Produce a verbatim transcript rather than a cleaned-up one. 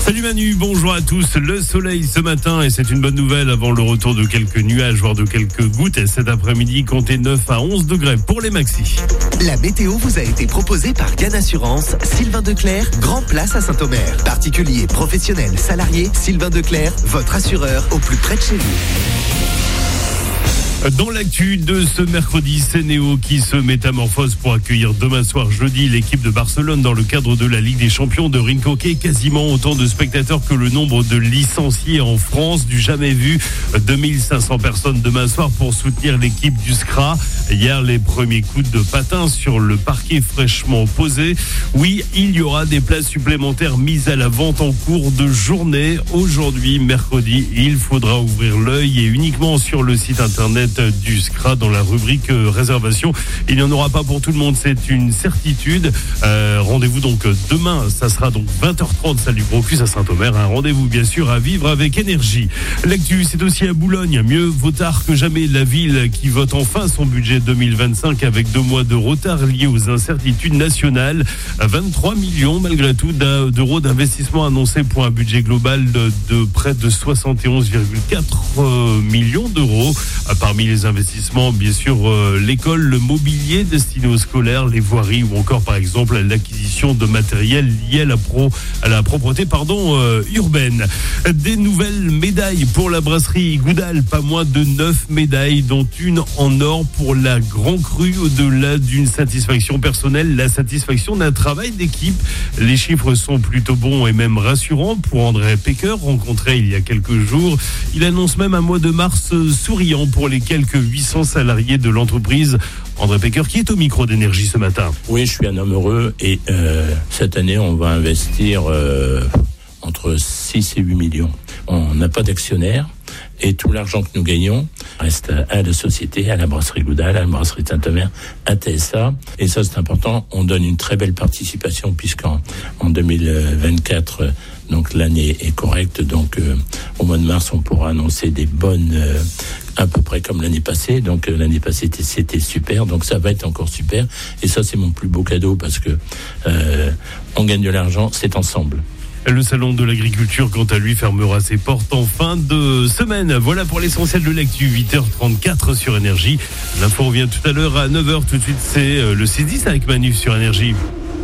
Salut Manu, bonjour à tous. Le soleil ce matin et c'est une bonne nouvelle avant le retour de quelques nuages, voire de quelques gouttes. Et cet après-midi, comptez neuf à onze degrés pour les maxis. La météo vous a été proposée par Gann Assurance, Sylvain Declercq, Grand Place à Saint-Omer. Particuliers, professionnels, salariés, Sylvain Declercq, votre assureur au plus près de chez vous. Dans l'actu de ce mercredi, c'est Néo qui se métamorphose pour accueillir demain soir jeudi l'équipe de Barcelone dans le cadre de la Ligue des Champions de rink hockey. Quasiment autant de spectateurs que le nombre de licenciés en France, du jamais vu. deux mille cinq cents personnes demain soir pour soutenir l'équipe du S C R A. Hier, les premiers coups de patin sur le parquet fraîchement posé. Oui, il y aura des places supplémentaires mises à la vente en cours de journée. Aujourd'hui, mercredi, il faudra ouvrir l'œil et uniquement sur le site internet du S C R A dans la rubrique euh, réservation. Il n'y en aura pas pour tout le monde, c'est une certitude. Euh, rendez-vous donc demain, ça sera donc vingt heures trente, salle du Brocus à Saint-Omer. Un rendez-vous bien sûr à vivre avec énergie. L'actu, c'est aussi à Boulogne. Mieux vaut tard que jamais, la ville qui vote enfin son budget deux mille vingt-cinq avec deux mois de retard liés aux incertitudes nationales. vingt-trois millions malgré tout d'euros d'investissement annoncés pour un budget global de, de près de soixante et onze virgule quatre millions d'euros. Parmi les investissements, bien sûr, euh, l'école, le mobilier destiné aux scolaires, les voiries ou encore, par exemple, l'acquisition de matériel lié à la, pro, à la propreté pardon, euh, urbaine. Des nouvelles médailles pour la brasserie Goudal, pas moins de neuf médailles, dont une en or pour la Grand Cru. Au-delà d'une satisfaction personnelle, la satisfaction d'un travail d'équipe. Les chiffres sont plutôt bons et même rassurants pour André Pecker, rencontré il y a quelques jours. Il annonce même un mois de mars souriant pour les quelques huit cents salariés de l'entreprise. André Pecker qui est au micro d'Énergie ce matin. Oui, je suis un homme heureux et euh, cette année, on va investir euh, entre six et huit millions. On n'a pas d'actionnaire et tout l'argent que nous gagnons reste à la société, à la brasserie Goudal, à la brasserie de Saint-Omer, à T S A. Et ça, c'est important. On donne une très belle participation puisqu'en en deux mille vingt-quatre, donc l'année est correcte. Donc euh, au mois de mars, on pourra annoncer des bonnes... Euh, à peu près comme l'année passée. Donc euh, l'année passée c'était, c'était super, donc ça va être encore super. Et ça, c'est mon plus beau cadeau parce que euh, on gagne de l'argent, c'est ensemble. Le salon de l'agriculture, quant à lui, fermera ses portes en fin de semaine. Voilà pour l'essentiel de l'actu, huit heures trente-quatre sur Énergie. L'info revient tout à l'heure à neuf heures. Tout de suite, c'est le six dix avec Manu sur Énergie.